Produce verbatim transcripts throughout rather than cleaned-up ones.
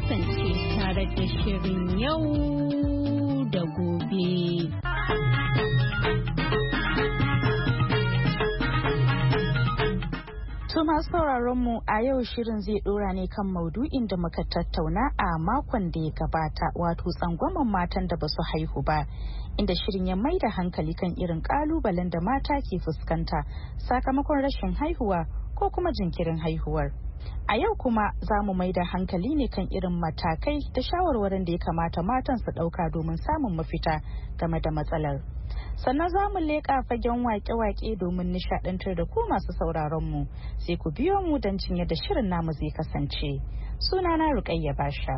kasance tare da shirin yau da gobe. To masu sauraron mu a yau shirin zai dora ne kan maudu'in da muka tattauna a makon da ya gabata, wato tsangwamen matan da basu haihu ba, inda shirin ya mai da hankali kan irin kalubalen da mata ke fuskanta sakamakon rashin haihuwa ko kuma jinkirin haihuwar. A yau kuma za mu mai da hankali ne kan irin matakai da shawarwarin da ya kamata matan su ɗauka domin samun mafita game da matsalar. Sannan za mu leƙa fagen wake-wake domin nishaɗantar da ku masu sauraron mu. Sai ku biyo mu don jin yadda shirin namu zai kasance. Sunana Rukayya Basha.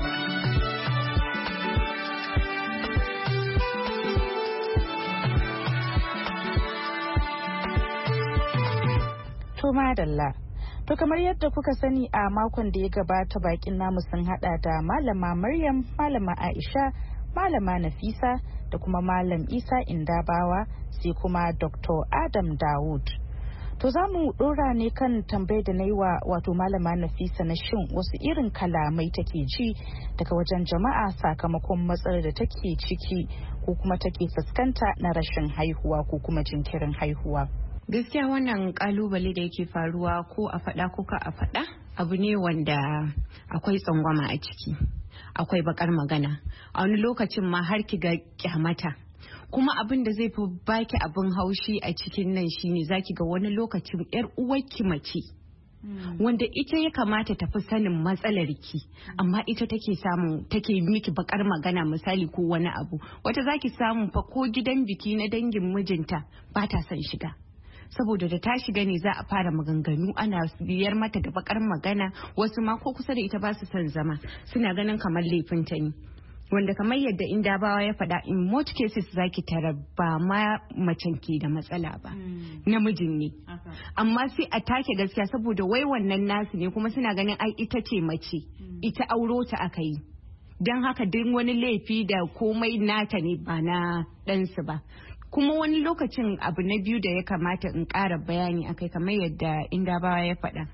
To madalla. To kamar yadda kuka sani a makon da ya gabata bakin namu sun hada da Malama Maryam, Malama Aisha, Malama Nafisa da kuma Malam Isa Indabawa sai kuma Doctor Adam Dawud. To za mu dora ne kan tambayar da na yi wa wato Malama Nafisa na shin wasu irin kalamai take ji daga wajen jama'a sakamakon matsalar da take ciki ko kuma take fuskanta na rashin haihuwa ko kuma jinkirin haihuwa. Gaskiya wannan kalubale da yake faruwa ko a faɗa ko ka a faɗa abu ne wanda akwai tsangwama a ciki, akwai bakar magana, a wani lokacin ma har ki ga kyamata. Kuma abin da zai fi baki abin haushi a cikin nan shine zaki ga wani lokacin yar uwarki mace wanda ita ya kamata tafi sanin matsalar ki, amma ita take samu take miki bakar magana misali ko wani abu. Wata zaki samu fa ko gidan biki na dangin mijinta ba ta son shiga, saboda da ta shiga ne za a fara maganganu, ana biyar mata da bakar magana, wasu ma ko kusa da ita ba su son zama, suna ganin kamar laifinta ne. Wanda kamar yadda Indabawa ya faɗa, in most cases zaki tara ba ma macen ke da matsala ba, namijin ne. Amma sai a take gaskiya saboda wai wannan nasu ne, kuma suna ganin ai ita ce mace, ita auro ta aka yi, don haka duk wani laifi da komai nata ne ba na ɗansu ba. Kuma wani lokacin abu na biyu da ya kamata in ƙara bayani akai kamar yadda Indabawa ya faɗa,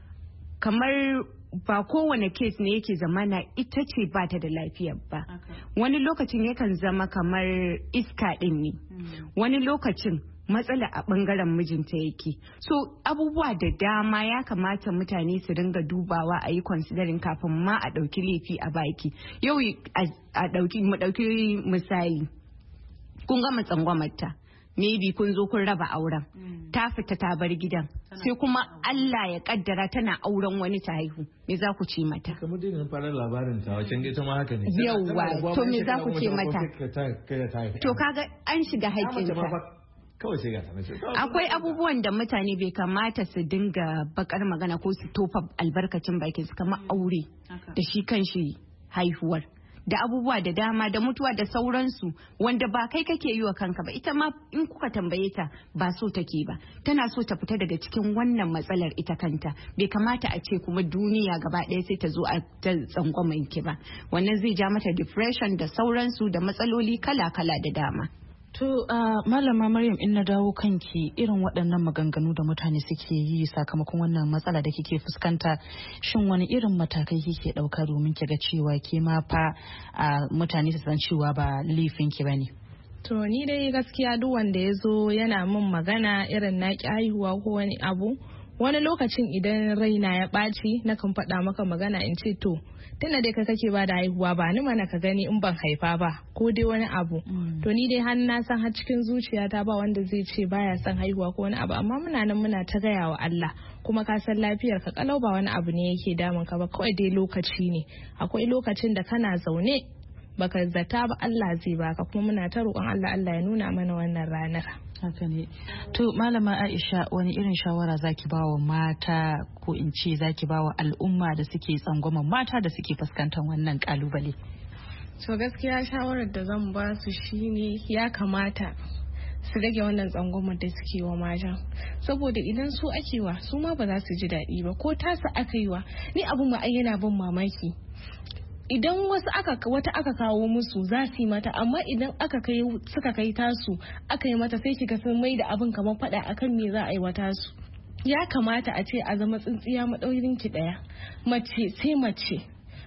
kamar ba kowane kes ne yake zamana ita ce ba ta da lafiya ba. Wani lokacin yakan zama kamar iska ɗin ne, wani lokacin matsala a ɓangaren mijinta yake. So abubuwa da dama ya kamata mutane su ringa dubawa a yi considering kafin ma a ɗauki laifi a baki. Yau a ɗauki mu ɗauki misali, kun gama tsangwamarta, maybe kun zo kun raba auren, mm. ta fita ta bar gidan, sai kuma Allah ya kaddara tana auren wani ta haihu, me za ku ce mata? Kamar dai nan fara labarin ta wacce ita ma haka ne. Yawwa, to me za ku ce mata? To kaga an shiga haƙƙinta. Akwai abubuwan da mutane bai kamata su dinga bakar magana ko su tofa albarkacin bakin su, kamar aure da shi kanshi haihuwar. Da abubuwa da dama da mutuwa da sauransu wanda ba kai kake yi wa kanka ba, ita ma in kuka tambaye ta ba so take ba, tana so ta fita daga cikin wannan matsalar ita kanta. Bai kamata a ce kuma duniya gaba ɗaya sai ta zo a ta tsangwamen ki ba, wannan zai ja mata depression da sauransu da matsaloli kala-kala da dama. To uh, Malama Maryam, in na dawo kanki, irin waɗannan maganganu da mutane suke yi sakamakon wannan matsala da kike fuskanta, shin wani irin matakai kike ɗauka domin ki ga cewa ke ma fa uh, mutane su san cewa ba laifin ki bane? To ni dai gaskiya duk wanda ya zo yana min magana irin na ki haihuwa ko wani abu, wani lokacin idan raina ya ɓaci nakan faɗa maka magana in ce to tunda dai ka kake ba da haihuwa ba ni mana ka gani in ban haifa ba ko dai wani abu. Mm. To ni dai har na san har cikin zuciyata ba wanda zai ce baya son haihuwa ko wani abu, amma muna nan muna ta gaya wa Allah, kuma ka san lafiyar ka kalau ba wani abu ne yake damun ka ba, kawai dai lokaci ne. Akwai lokacin da kana zaune baka zata ba Allah zai baka, kuma muna ta roƙon Allah Allah ya nuna mana wannan ranar. Haka ne. To Malama Aisha, wani irin shawara zaki ba wa mata ko in ce zaki ba wa al'umma da suke tsangwaman mata da suke fuskantar wannan kalubale? To gaskiya shawarar da zan ba su shine ya kamata su rage wannan tsangwamar da suke wa mata, saboda idan su ake wa su ma ba za su ji daɗi ba, ko tasa aka yi wa. Ni abun ma ai yana bin mamaki, idan wasu aka wata aka kawo musu za su yi mata, amma idan aka kai suka kai tasu aka yi mata sai kiga sun mai da abin kamar fada akan me za a yi wata su. Ya kamata a ce a zama tsintsiya madaurin ki daya, mace sai mace,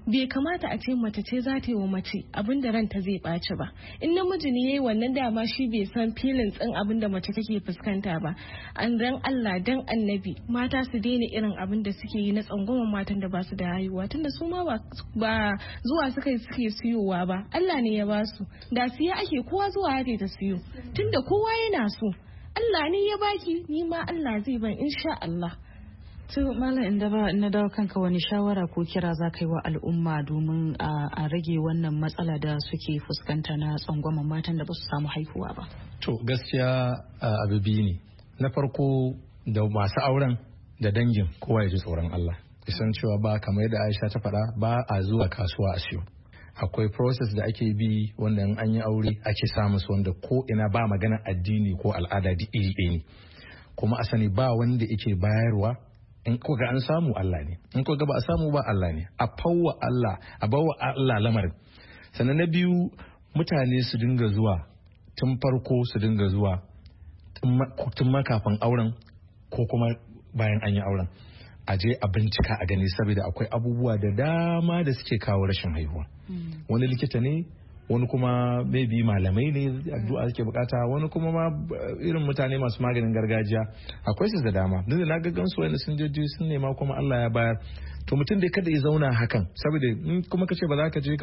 bai kamata a ce mace ce za ta yi wa mace abin da ranta zai ɓaci ba. In namiji ne yayi wannan dama shi bai san filin tsin abin da mace take fuskanta ba. An dan Allah dan annabi mata su daina irin abin da suke yi na tsangwaman matan da ba su da haihuwa, tunda su ma ba zuwa suka yi suke siyowa ba, Allah ne ya ba su. Da siya ake kowa zuwa hake ta siyo, tunda kowa yana so. Allah ne ya baki, ni ma Allah zai ban insha Allah. To Malam inda ba na dawo kanka, wani shawara ko kira za ka yi wa al'umma domin a rage wannan matsala da suke fuskanta na tsangwaman matan da ba su samu haihuwa ba? To gaskiya abu biyu ne. Na farko da masu auren da dangin kowa ya ji tsoron Allah. Isan cewa ba kamar yadda Aisha ta faɗa ba a zuwa kasuwa a siyo. Akwai process da ake bi wanda in an yi aure ake samu su wanda ko ina ba magana addini ko al'ada iri ɗaya ne. Kuma a sani ba wanda yake bayarwa, in ko ga an samu Allah ne, in ko ga ba a samu ba Allah ne. A fawwa Allah, a bawa Allah lamarin. Sannan na biyu, mutane su dinga zuwa tun farko, su dinga zuwa tun ma kafin auren ko kuma bayan an yi auren. A je a bincika a gani, saboda akwai abubuwa da dama da suke kawo rashin haihuwa. Wani likita ne, wani kuma maybe malamai ne addu'a suke bukata, wani kuma ma irin mutane masu maganin gargajiya. Akwai su da dama. Duk da na ga gansu wanda sun je sun nema kuma Allah ya bayar. To mutum dai kada ya zauna hakan, saboda in kuma kace ba za ka je ka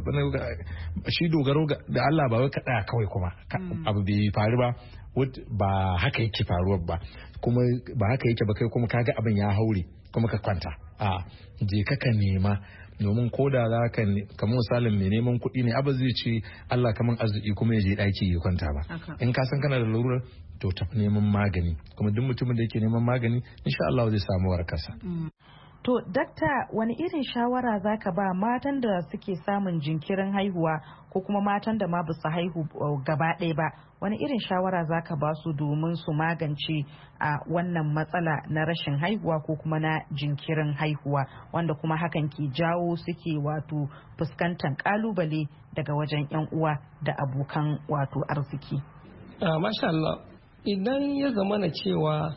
shi dogaro da Allah ba wai ka tsaya kawai kuma abu bai faru ba, ba haka yake faruwa ba, kuma ba haka yake ba kai kuma kaga abin ya haure kuma ka kwanta. A je ka ka nema, domin ko da za ka kamar misalin mai neman kuɗi ne abu zai ce Allah kaman arziki kuma ya je ɗaki ya kwanta ba. In ka san kana da lalurar to tafi neman magani, kuma duk mutumin da yake neman magani insha Allah zai samu warkarsa. To, dakta, wani irin shawara za ka ba matan da suke samun jinkirin haihuwa ko kuma matan da ma ba su haihu gaba ɗaya ba? Wani irin shawara za ka ba su domin su magance a wannan matsala na rashin haihuwa ko kuma na jinkirin haihuwa, wanda kuma hakan ke jawo suke wato fuskantar kalubale daga wajen 'yan uwa da abokan wato arziki? Uh, Masha Allah, idan ya zamana cewa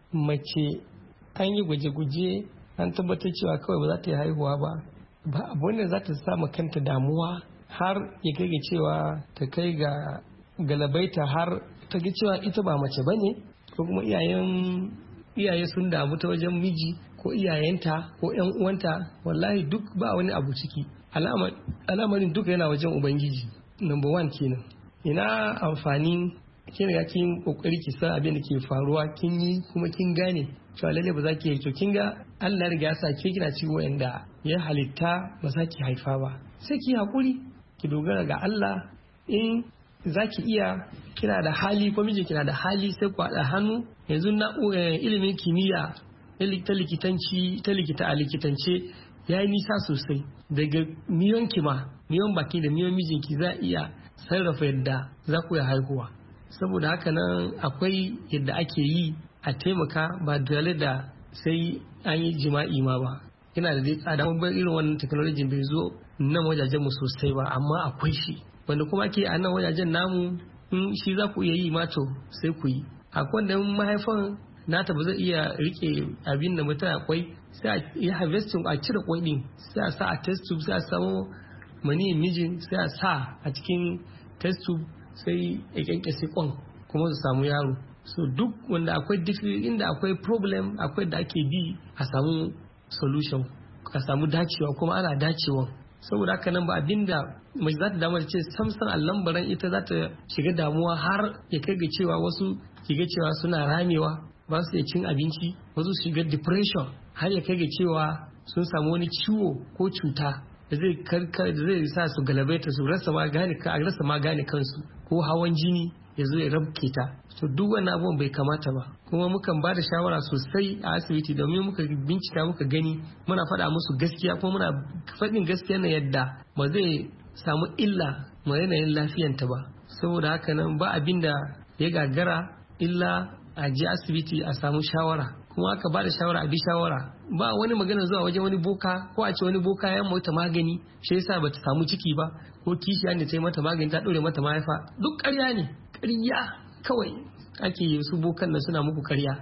mace an yi gwaje-gwaje an tabbatar cewa kawai ba za ta yi haihuwa ba, ba abu ne za ta samu kanta damuwa har ya kai ga cewa ta kai ga galabaita har ta ga cewa ita ba mace ba ne, ko kuma iyayen iyaye sun damu ta wajen miji ko iyayenta ko yan uwanta. Wallahi duk ba wani abu ciki, al'amarin duka yana wajen Ubangiji. Number one kenan, ina amfani kin ga kin kokari ki san abin da ke faruwa, kin yi kuma kin gane cewa lalle ba za ki yi, to kin ga Allah riga ya sa ke kina ci wanda ya halitta ba za ki haifa ba, sai ki hakuri ki dogara ga Allah. In za ki iya, kina da hali ko miji kina da hali, sai ku haɗa hannu. Yanzu na ilimin kimiyya ta likitanci ta likita a likitance ya yi nisa sosai. Daga miyon kima miyon baki da miyon mijinki za iya sarrafa yadda za ku yi haihuwa. Saboda haka nan akwai yadda ake yi a taimaka, ba dole da sai an yi jima'i ma ba. Yana da dai tsada, mun bar irin wannan technology bai zo nan wajajen mu sosai ba, amma akwai shi wanda kuma ke a nan wajajen namu. In shi za ku iya yi ma to sai ku yi. Akwai wanda mahaifan nata ba zai iya rike abin da mutum akwai, sai a yi harvesting, a cire kwai din, sai a sa a test tube, sai a samu maniyin mijin sai a sa a cikin test tube, sai ya kyankyase kwan kuma su samu yaro. So duk wanda akwai inda akwai problem, akwai da ake bi a samu solution, a samu dacewa, kuma ana dacewa. Saboda haka nan ba abinda mace za ta damar ce samsan allambaran ita za ta shiga damuwa har ya kai ga cewa wasu shiga cewa suna ramewa, ba su iya cin abinci, wasu shiga depression har ya kai ga cewa sun samu wani ciwo ko cuta da zai karkar da zai sa su galabaita, su rasa ma gane ka rasa ma gane kansu, ko hawan jini ya zo ya rabke ta. To duk wannan abubuwan bai kamata ba, kuma mukan ba da shawara sosai a asibiti domin muka bincika muka gani, muna faɗa musu gaskiya, kuma muna faɗin gaskiya na yadda ba zai samu illa ma yanayin lafiyanta ba. Saboda haka nan ba abin da ya gagara illa a je asibiti a samu shawara, kuma aka ba da shawara a bi shawara. Ba wani magana zuwa wajen wani boka, ko a ce wani boka ya mata magani shi yasa bata samu ciki ba, ko kishiya da ta yi mata magani ta ɗore mata mahaifa. Duk ƙarya ne, ƙarya kawai ake yi, su bokan nan suna muku ƙarya.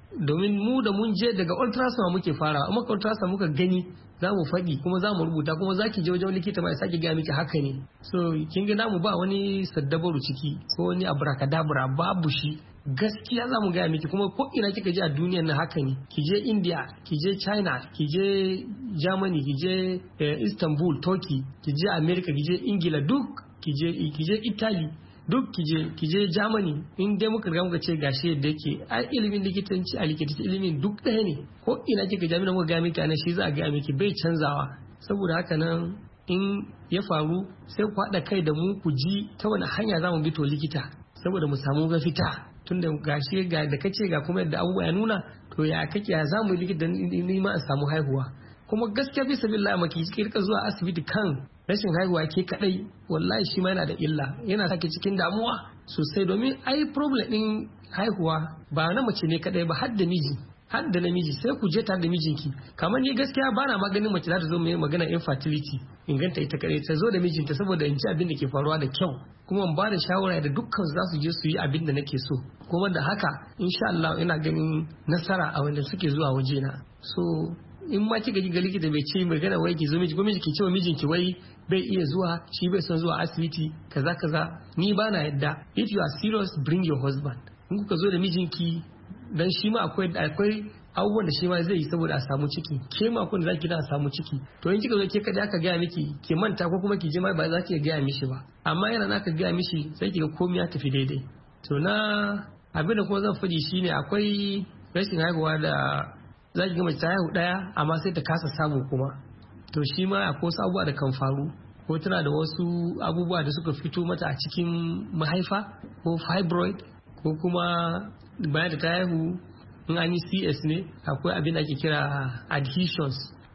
domin mu da mun je daga ultrasound muke fara amma ka ultrasound muka gani za mu faɗi kuma za mu rubuta kuma za ki je wajen likita mai sake gaya miki haka ne. So kin ga namu ba wani saddabaru ciki ko wani abracadabra, babu shi. Gaskiya za mu gaya miki kuma ko ina kika je a duniyar na haka ne. Ki je India, ki je China, ki je Germany, ki je Istanbul, Turkey, ki je America, ki je Ingila, duk ki je ki je Italy, duk ki je ki je Germany. In dai muka ga muka ce gashi yadda yake a ilimin likitanci a likitanci ilimin duk ɗaya ne. Ko ina kika je muka ga miki anan shi za a ga miki bai canzawa. Saboda haka nan in ya faru sai ku haɗa kai da mu ku ji ta wani hanya za mu bi to likita saboda mu samu mafita. Tunda gashi ga da kace ga kuma yadda abubuwa ya nuna to ya kake ya zamu likita ni ma a samu haihuwa. Kuma gaskiya bisa billahi maki ki rika zuwa asibiti kan rashin haihuwa ke kadai wallahi shi ma yana da illa, yana sake cikin damuwa sosai domin ai problem din haihuwa ba na mace ne kadai ba har da miji har da namiji sai ku je tare da mijinki. Kamar ni gaskiya bana maganin mace za ta zo mai magana infertility inganta ita kadai ta zo da mijinta saboda in ji abin da ke faruwa da kyau kuma in ba da shawara da dukkan za su je su yi abin da nake so kuma da haka insha Allah ina ganin nasara a wanda suke zuwa wajena. So in ma kika ga likita bai ce magana wai ki zo miji ko miji ki ce wa mijinki wai bai iya zuwa shi bai son zuwa asibiti kaza kaza, ni bana yadda. If you are serious bring your husband. In kuka zo da mijinki dan shi ma akwai akwai abubuwan da shi ma zai yi saboda a samu ciki, ke ma kun zaki da a samu ciki. To in kika zo ke kada aka gaya miki ki manta ko kuma ki ji ma ba za ki gaya mishi ba, amma yana naka gaya mishi sai kiga komai ya tafi daidai. To na abin da kuma zan faɗi shine akwai rashin haihuwa da za ki ga mace ta haihu daya amma sai ta kasa samu kuma. To shi ma akwai wasu abubuwa da kan faru ko tana da wasu abubuwa da suka fito mata a cikin mahaifa ko fibroid ko kuma bayan da ta haihu in an yi C S ne akwai abin da ake kira adhesions,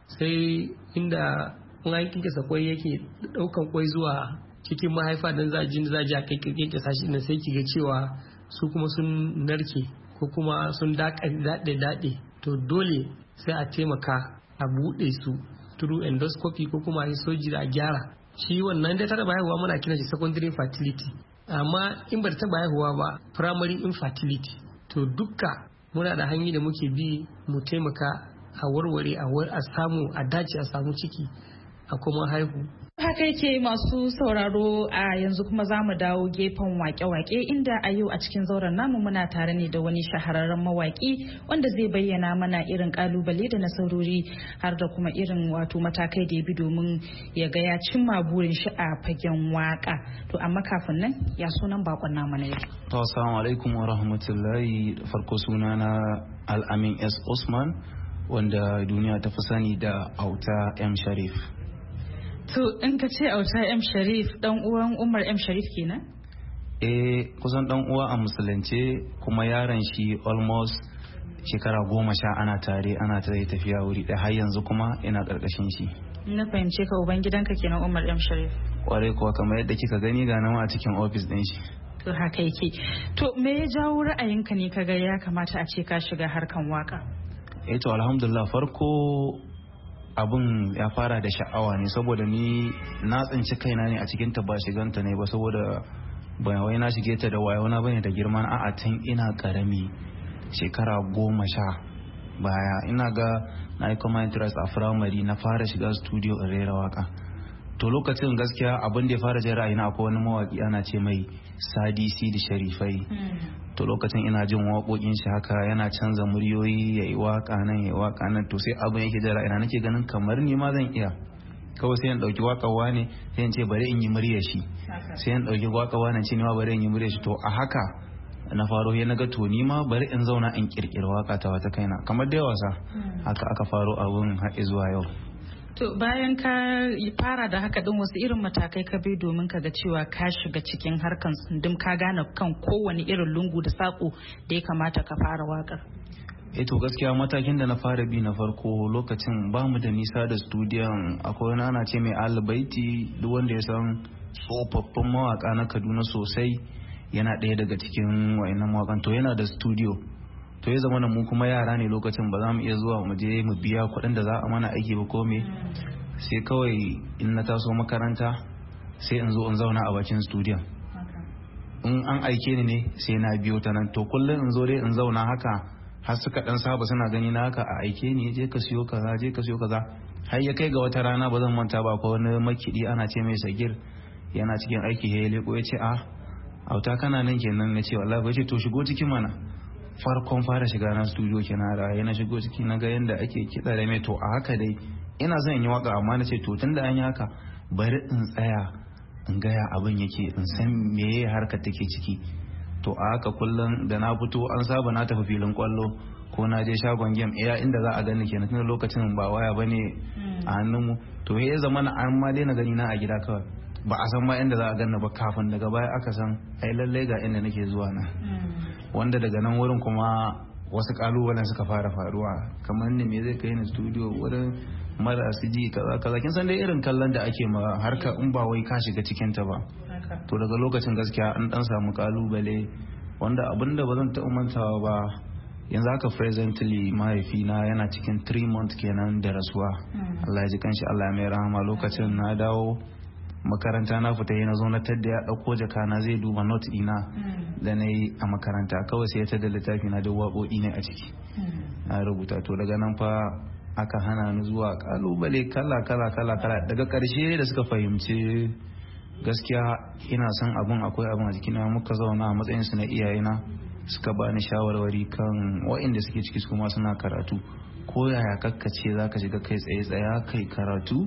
sai inda in an kinkasa kwai yake daukan kwai zuwa cikin mahaifa don za ji za ji a kai kinkasa shi ne sai kiga cewa su kuma sun narke ko kuma sun daɗe daɗe. To dole sai a taimaka a buɗe su through endoscopy ko kuma a yi soji a gyara shi. Wannan da ta taba haihuwa muna kiran shi secondary infertility, amma in ba ta taba haihuwa ba primary infertility. To dukka muna da hanyoyi da muke bi mu taimaka a warware a samu a dace a samu ciki a kuma haihu. Haka yake masu sauraro, a yanzu kuma za mu dawo gefen wake-wake inda a yau a cikin zauren namu muna tare ne da wani shahararren mawaki wanda zai bayyana mana irin kalubale da nasarori har da kuma irin wato matakai da ya bi domin ya ga ya cimma burin shi a fagen waka. To amma kafin nan ya sunan bakon namu na yau. To assalamu alaikum wa rahmatullahi. Farko sunana Al-Amin S Usman wanda duniya ta fi sani da Auta M Sharif. To in ka ce Auta M Sharif dan uwan Umar M Sharif kenan? Eh kusan dan uwa a musulunce kuma yaron shi almost shekara goma sha ana tare ana tare tafiya wuri da har yanzu kuma ina karkashin shi. Na fahimce ka uban gidanka kenan Umar M Sharif. Kwarai kuwa kamar yadda kika gani ga nan a cikin office din shi. To haka yake. To me ya jawo ra'ayinka ne kaga ya kamata a ce ka shiga harkan waka? Eh to alhamdulillah farko abun ya fara da sha'awa ne saboda ni na tsinci kaina ne a cikin ta ba shiganta ne ba saboda ba wai na shige ta da wayo na bane da girman a'a tun ina karami shekara goma sha baya ina ga na yi common interest a firamare na fara shiga studio in rera waka. To lokacin gaskiya abin da ya fara jin ra'ayina akwai wani mawaki ana ce mai Sadi Sidi Sharifai. To lokacin ina jin waƙoƙin shi haka yana canza muryoyi yayi waka nan yayi waka nan, to sai abin yake jira ina nake ganin kamar ni ma zan iya. Kawai sai in dauki waka wane sai in ce bari in yi muryar shi, sai in dauki waka wane ce ni ma bari in yi muryar shi. To a haka na faro ya naga to ni ma bari in zauna in kirkira waka ta wata kaina kamar da wasa. Haka aka faro abun har zuwa yau. To bayan ka fara da haka din wasu irin matakai ka bi domin ka ga cewa ka shiga cikin harkan tsundum ka gane kan kowane irin lungu da sako da ya kamata ka fara wakar? Eh to gaskiya matakin da na fara bi na farko lokacin ba mu da nisa da studiyon, akwai wani ana ce mai Albaiti, duk wanda ya san tsofaffin mawaka na Kaduna sosai yana ɗaya daga cikin wayannan mawakan, to yana da studio. To ya zama mu kuma yara ne lokacin ba za mu iya zuwa mu je mu biya kuɗin da za a mana aiki ba ko me, sai kawai in na taso makaranta sai in zo in zauna a bakin studio. In an aike ni ne sai na biyo ta nan, to kullum in zo dai in zauna haka har suka dan saba suna gani na haka a aike ni je ka siyo kaza je ka siyo kaza har ya kai ga wata rana ba zan manta ba ko wani makidi ana ce mai Sagir yana cikin aiki ya leko ya ce a auta kana nan kenan na ce wallahi ba ce to shigo cikin mana farkon fara shiga na studio kenan da yana shigo ciki na ga yanda ake kiɗa da mai to a haka dai ina son in yi waka amma na ce to tunda an yi haka bari in tsaya in gaya abin yake in san meye harkar take ciki to a haka kullum da na fito an saba na tafi filin kwallo ko na je shagon game iya inda za a gani kenan tun lokacin ba waya bane a hannunmu to ya zama na an ma daina gani na a gida kawai ba a san ma inda za a gani ba kafin daga baya aka san ai lallai ga inda nake zuwa na wanda daga nan wurin kuma wasu kalubalen suka fara faruwa kamar ne me zai kai ni studio wurin marasu ji kaza kaza kin san dai irin kallon da ake ma harka in ba wai ka shiga cikin ta ba to daga lokacin gaskiya an dan samu kalubale wanda abinda ba zan taɓa mantawa ba yanzu haka presently mahaifina yana cikin three months kenan da rasuwa Allah ya ji kanshi Allah ya mai rahama lokacin na dawo makaranta na fita yana zo na tadda ya dauko jaka na zai duba note ina da na yi a makaranta kawai sai ya tada littafi na da waƙoƙi ne a ciki na rubuta to daga nan fa aka hana ni zuwa kalubale kala kala kala kala daga ƙarshe da suka fahimci gaskiya ina son abun akwai abun a jikina muka zauna a matsayin su na iyayena suka bani shawarwari kan waɗanda suke ciki su kuma suna karatu ko yaya kakkace zaka shiga kai tsaye tsaya kai karatu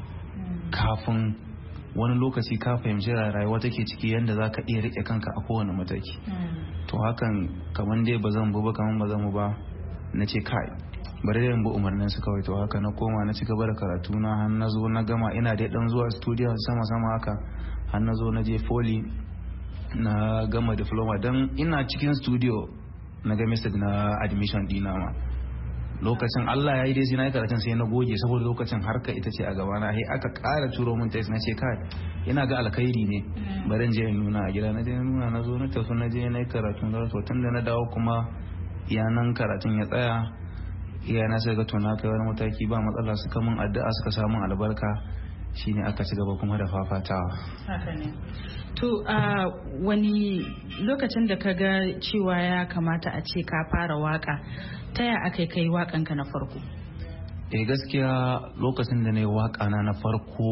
kafin wani lokaci ka fahimci rayuwa take ciki yadda za ka iya rike kanka a kowane mataki to hakan kamar dai ba zan bu ba kamar ba zan mu ba na ce kai bari da bu umarnin su kawai to haka na koma na ci gaba da karatu na har na zo na gama ina dai dan zuwa studio sama sama haka har na zo na je Foli na gama diploma dan ina cikin studio na ga message na admission dina ma lokacin Allah ya yi dai sai na yi karatun sai na goge saboda lokacin harka ita ce a gabana sai aka ƙara turo min text na ce kai ina ga alkhairi ne bari je in nuna a gida na je nuna na zo na tafi na je na yi karatun da to tun da na dawo kuma iyanan karatun ya tsaya iyana sai ga to na kai wani mataki ba matsala suka min addu'a suka samu albarka shine aka ci gaba kuma da fafatawa haka ne to a wani lokacin da ka ga cewa ya kamata a ce ka fara waka ta ya aka kai wakanka na farko eh gaskiya lokacin da na yi waka na na farko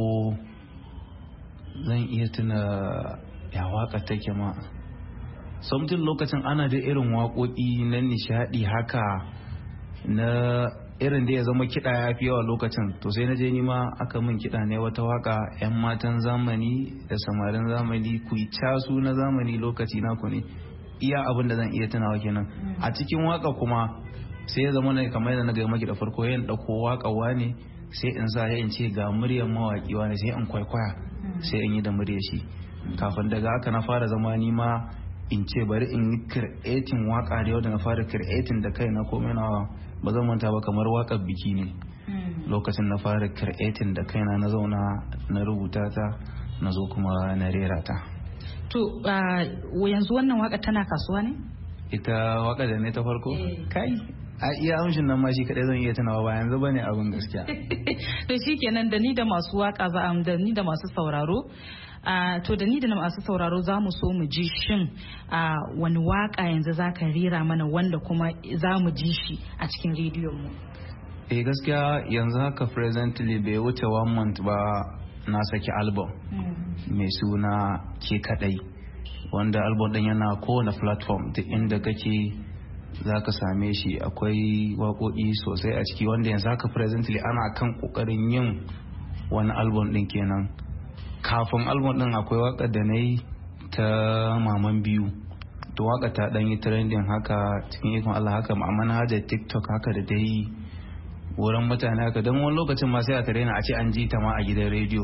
zan iya tuna ya waka take ma something lokacin ana da irin waƙoƙi na nishadi haka na irin da ya zama kiɗa ya fi yawa lokacin to sai na je nima aka min kiɗa ne wata waka yan matan zamani da samarin zamani ku yi casu na zamani lokaci naku ne iya abin da zan iya tunawa kenan a cikin waka kuma sai ya zama ne kamar yadda na gaya maki da farko yayin ɗauko waka wane sai in sa ya in ce ga muryar mawaki wane sai in kwaikwaya sai in yi da muryar shi kafin daga haka na fara zama nima in ce bari in yi creating waka da yau da na fara creating da kai na komai nawa ba zan manta ba kamar wakar biki ne lokacin na fara creating da kaina na zauna na rubuta ta na zo kuma na rera ta to yanzu wannan waka tana kasuwa ne ita waka da ne ta farko kai a iya amshin nan ma shi kadai zan iya tunawa ba yanzu bane abin gaskiya to shikenan da ni da masu waka za da ni da masu sauraro Uh, to da ni da masu sauraro za mu so mu ji shin uh, wani waka yanzu za ka rera mana wanda kuma za mu ji shi a cikin rediyon mu. Eh gaskiya yanzu haka presently bai wuce one month ba na saki album mai mm. suna ke kadai wanda album din yana kowane platform duk inda kake za ka same shi akwai waƙoƙi sosai a ciki wanda yanzu haka presently ana kan ƙoƙarin yin wani album din kenan. Kafin album din akwai waka da na yi ta maman biyu to waka ta dan yi trending haka cikin ikon Allah haka a manhajar TikTok haka da ta yi wurin mutane haka don wani lokacin ma sai a tare a ce an ji ta ma a gidan rediyo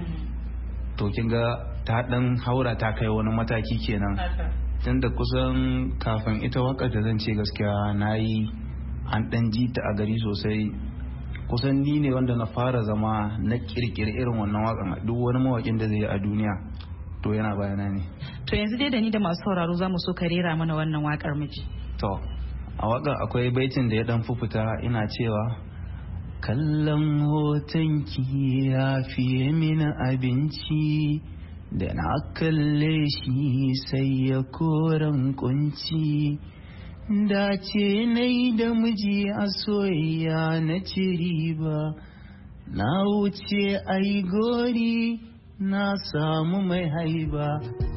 to kin ga ta dan haura ta kai wani mataki kenan tunda kusan kafin ita waka da zan ce gaskiya na yi an dan ji ta a gari sosai kusan ni ne wanda na fara zama na kirkiri irin wannan wakan duk wani mawakin da zai yi a duniya to yana bayana ne to yanzu dai da ni da masu sauraro za mu so ka rera mana wannan wakar miji to a wakar akwai baitin da ya dan fufuta ina cewa kallon hotonki ya fiye mini abinci da na kalle shi sai ya koran kunci dace nai da miji a soyayya na ci riba, na wuce ai gori na samu mai haiba.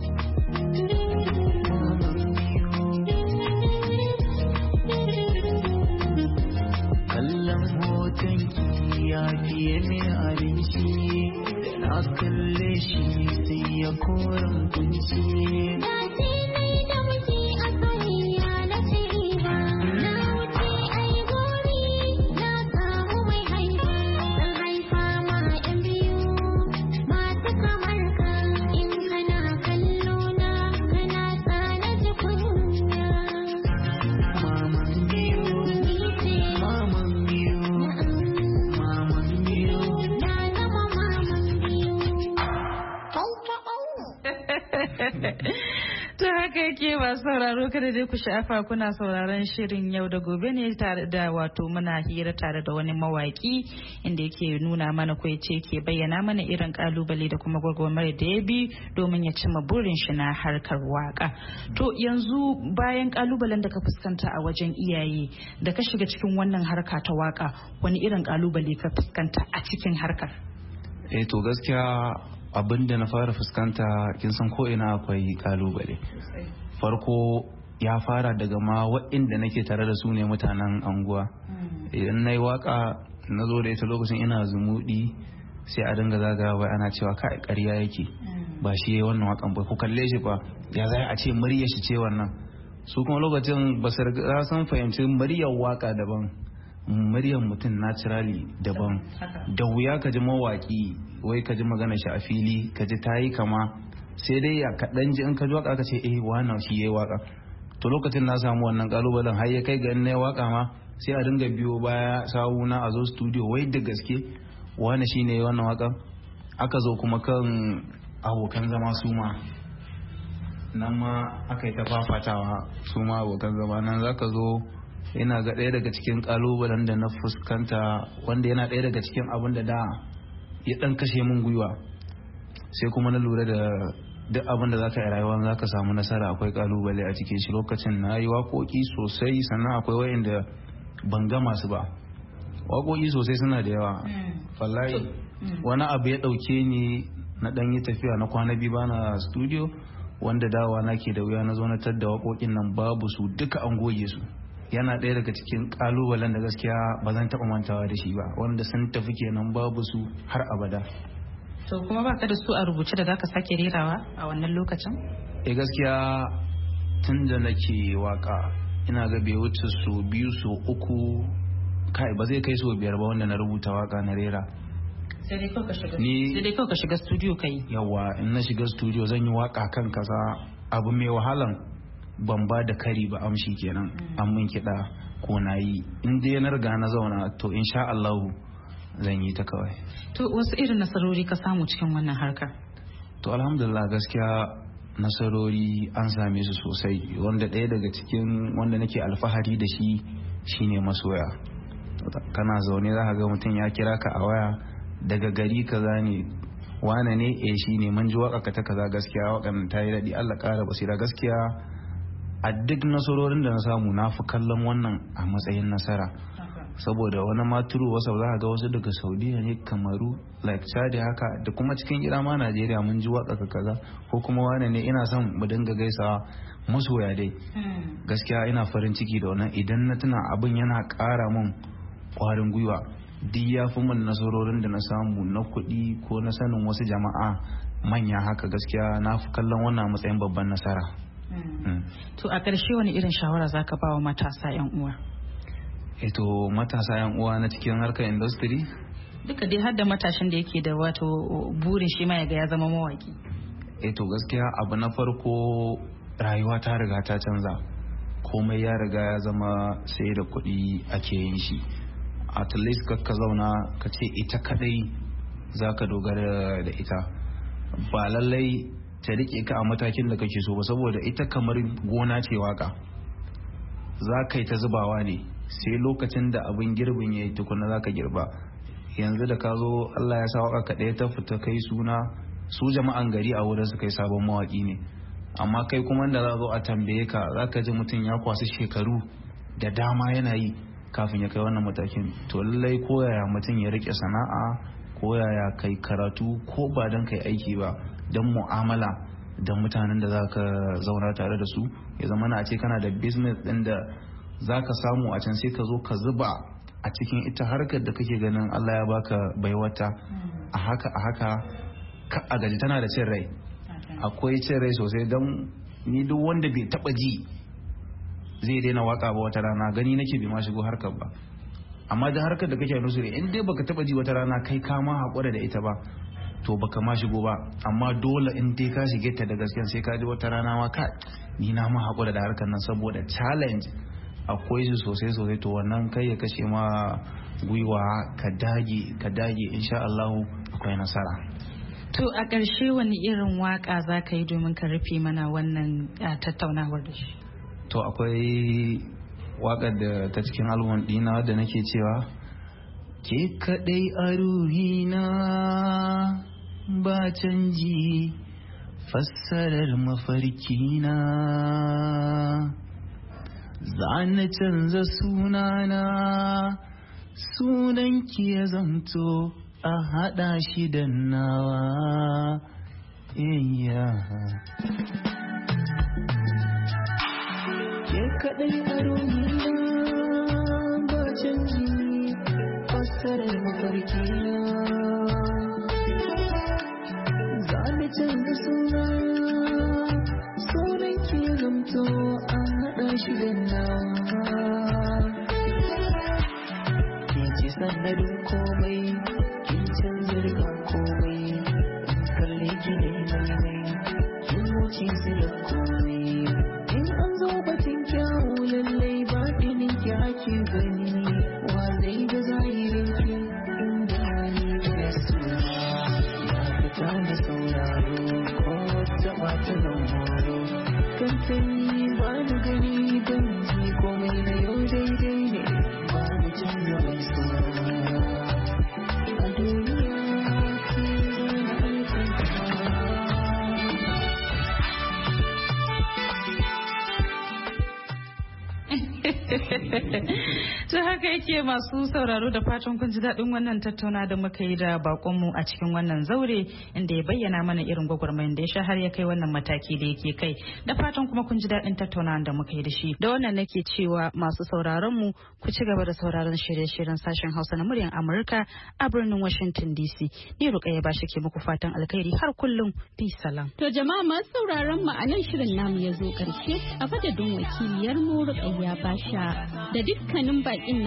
Kallon hoton ki ya fiye min abinci, na kalle shi sai ya koren kunci. Ta haka yake ba sauraro kada dai ku sha'afa kuna sauraron shirin yau da gobe ne tare da wato muna hira tare da wani mawaki inda yake nuna mana ko yace ke bayyana mana irin kalubale da kuma gwagwarmayar da ya bi domin ya cimma burin shi na harkar waka. To yanzu bayan kalubalen da ka fuskanta a wajen iyaye da ka shiga cikin wannan harka ta waka, wani irin kalubale ka fuskanta a cikin harkar? Eh to gaskiya abin da na fara fuskanta kin san ko ina akwai kalubale. Farko ya fara daga ma waɗanda nake tare da su ne mutanen anguwa. Idan na yi waka na zo da ita lokacin ina zumuɗi sai a dinga zagawa wai ana cewa kai ƙarya yake ba shi yayi wannan wakan ba, ku kalle shi ba ya zai a ce muryar shi ce wannan. Su kuma lokacin ba su riga sun fahimci muryar waka daban, muryar mutum naturally daban. Da wuya ka ji mawaki wai ka ji magana shi a fili ka ji ta yi kama, sai dai ya kaɗan ji in ka ji waka ka ce eh wannan shi yayi waka. To lokacin na samu wannan kalubalen har ya kai ga in na yi waka ma sai a dinga biyo baya sawuna a zo studio wai da gaske wani shi ne wannan wakan. Aka zo kuma kan abokan zama su ma nan ma aka yi ta fafatawa su ma abokan zama nan za ka zo. Yana ga ɗaya daga cikin kalubalen da na fuskanta wanda yana ɗaya daga cikin abin da da ya ɗan kashe min gwiwa, sai kuma na lura da duk abin da za ka yi rayuwa za ka samu nasara akwai kalubale a cikin shi. Lokacin na yi waƙoƙi sosai, sannan akwai wayanda ban gama su ba. Waƙoƙi sosai suna da yawa wallahi. Wani abu ya ɗauke ni na ɗan yi tafiya na kwana biyu bana studio, wanda dawa na ke da wuya na zo na tadda waƙoƙin nan babu su duka an goge su. Yana ɗaya daga cikin ƙalubalen da gaskiya ba zan taɓa mantawa da shi ba, wanda sun tafi kenan babu su har abada. To kuma baka da su a rubuce da zaka sake rerawa a wannan lokacin? Eh gaskiya tun da nake waka ina ga bai wuce so biyu so uku kai ba zai kai so biyar ba wanda na rubuta waka na rera. Sai dai kawai ka shiga sai dai kawai ka shiga studio kai. Yawa in na shiga studio zan yi waka kan kaza, abu mai wahalan ban ba da kari ba amshi kenan an mun kiɗa ko na yi, in dai na riga na zauna to insha Allah zan yi ta kawai. To wasu irin nasarori ka samu cikin wannan harkar? To alhamdulillah gaskiya nasarori an same su sosai, wanda ɗaya daga cikin wanda nake alfahari da shi shine masoya. Kana zaune za ka ga mutum ya kira ka a waya daga gari kaza ne wane ne eh shine mun ji waka ka ta kaza, gaskiya wakan ta yi daɗi Allah ƙara basira. Gaskiya a duk nasarorin da na samu na fi kallon wannan a matsayin nasara, saboda wani maturu wasa za ka ga wasu daga Saudiya ne, Kamaru, like Chad haka, da kuma cikin gida ma Najeriya mun ji waka kaza, ko kuma wane ne ina son mu dinga gaisawa masoya dai. Gaskiya ina farin ciki da wannan, idan na tuna abin yana ƙara min ƙwarin gwiwa. Duk ya fi min nasarorin da na samu na kuɗi ko na sanin wasu jama'a manya haka, gaskiya na fi kallon wannan matsayin babban nasara. To a ƙarshe wani irin shawara za ka ba wa matasa 'yan uwa? Eto matasa 'yan uwa na cikin harkar industry? Duka dai har da matashin da yake da wato burin shi ma ya ga ya zama mawaki. Eto gaskiya abu na farko, rayuwa ta riga ta canza, komai ya riga ya zama sai da kuɗi ake yin shi. At least ka zauna ka ce ita kadai za ka dogara da ita, ba lallai ta rike ka a matakin da kake so ba, saboda ita kamar gona ce waka, za ka yi ta zubawa ne sai lokacin da abin girbin ya yi tukuna za ka girba. Yanzu da ka zo Allah ya sa waka ka ɗaya ta fita kai suna, su jama'an gari a wurin su kai sabon mawaki ne, amma kai kuma da za zo a tambaye ka za ka ji mutum ya kwasu shekaru da dama yana yi kafin ya kai wannan matakin. To lallai koyaya mutum ya rike sana'a, koyaya kai karatu ko ba don kai aiki ba, don mu'amala da mutanen da za ka zauna tare da su. Ya zama na ce kana da business ɗin da za ka samu a can sai ka zo ka zuba a cikin ita harkar da kake ganin Allah ya baka baiwata. A haka a haka ka a gaji tana da cin rai, akwai cin rai sosai. Don ni duk wanda bai taba ji zai daina waka ba wata rana gani nake bai ma shigo harkar ba. Amma da harkar da kake nusuri in dai baka taba ji wata rana kai ka ma hakura da ita ba, to baka ma shigo ba. Amma dole in dai ka shige ta da gaskiya sai ka ji wata rana ma ka ni na ma hakura da harkar nan saboda challenge akwai su sosai sosai. To wannan kai ya kashe ma gwiwa, ka dage ka dage insha Allah akwai nasara. To a ƙarshe wani irin waka za ka yi domin ka rufe mana wannan tattaunawar da shi? To akwai waƙar da ta cikin album ɗina da nake cewa ke kaɗai a ruhina ba canji fassarar mafarkina, za na canza sunana sunanki ya zamto a haɗa shi da nawa. Ke kaɗai a ruhina ba canji fassarar mafarkina, za na canza suna sunanki ya zamto a haɗa shi da nawa. Ke ce sanadin komai, kin canza riga komai, in kalle ki ne mai mai, kin wuce zira komai. In an zo batun kyawu lallai ba ɗinin ki ake gani, wa zai ga zahirin ki inda ni da suna ya fita da sauraro ko taɓa ta zan horo. Kantani ba na gani ban ji komai na yau daidai ne, ba mu canza mai sauraro a duniya ke zana aikata. To haka yake masu sauraro, da fatan kun ji daɗin wannan tattauna da muka yi da bakonmu a cikin wannan zaure, inda ya bayyana mana irin gwagwarmayar da ya sha har ya kai wannan mataki da yake kai. Da fatan kuma kun ji daɗin tattaunawa da muka yi da shi. Da wannan nake cewa masu sauraron mu ku ci gaba da sauraron shirye-shiryen sashen Hausa na muryar Amurka a birnin Washington D C. Ni Rukayya Bashi ke muku fatan alkhairi har kullum. Bi salam. To jama'a masu sauraron mu a nan shirin namu ya zo ƙarshe, a madadin wakiliyar mu Rukayya Basha da dukkanin baƙin